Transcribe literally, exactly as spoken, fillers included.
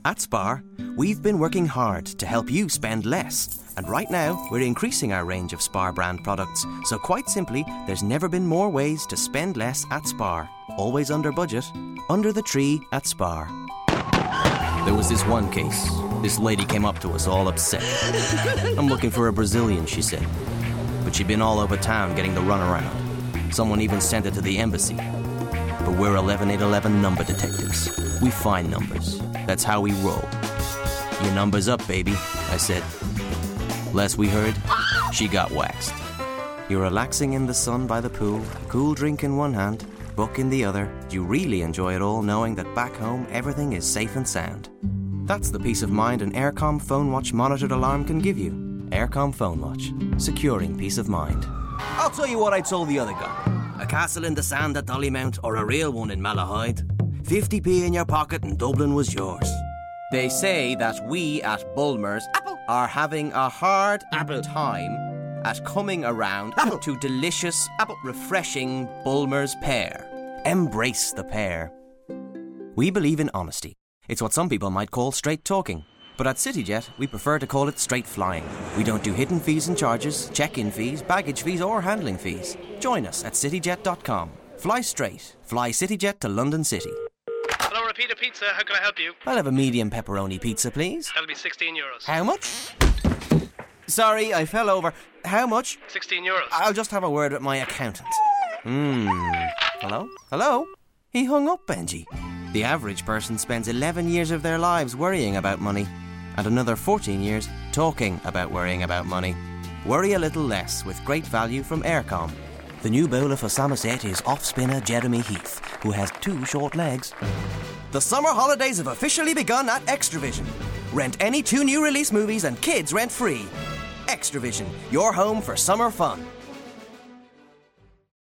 At Spar, we've been working hard to help you spend less. And right now, we're increasing our range of Spar brand products. So quite simply, there's never been more ways to spend less at Spar. Always under budget, under the tree at Spar. There was this one case. This lady came up to us all upset. I'm looking for a Brazilian, she said. But she'd been all over town getting the runaround. Someone even sent it to the embassy. But we're eleven eight eleven number detectives. We find numbers. That's how we roll. Your number's up, baby, I said. Last we heard, she got waxed. You're relaxing in the sun by the pool, cool drink in one hand, book in the other. You really enjoy it all knowing that back home everything is safe and sound. That's the peace of mind an Aircom Phone Watch monitored alarm can give you. Aircom Phone Watch, securing peace of mind. I'll tell you what I told the other guy. A castle in the sand at Dollymount or a real one in Malahide. fifty p in your pocket and Dublin was yours. They say that we at Bulmers Apple are having a hard Apple time at coming around Apple to delicious, Apple refreshing Bulmers pear. Embrace the pear. We believe in honesty. It's what some people might call straight talking. But at CityJet, we prefer to call it straight flying. We don't do hidden fees and charges, check-in fees, baggage fees or handling fees. Join us at cityjet dot com. Fly straight. Fly CityJet to London City. Hello, Repeater Pizza. How can I help you? I'll have a medium pepperoni pizza, please. That'll be sixteen euros. How much? Sorry, I fell over. How much? sixteen euros. I'll just have a word with my accountant. Hmm. Hello? Hello? He hung up, Benji. The average person spends eleven years of their lives worrying about money. And another fourteen years talking about worrying about money. Worry a little less with great value from Aircom. The new bowler for Somerset is off-spinner Jeremy Heath, who has two short legs. The summer holidays have officially begun at Extravision. Rent any two new release movies and kids rent free. Extravision, your home for summer fun.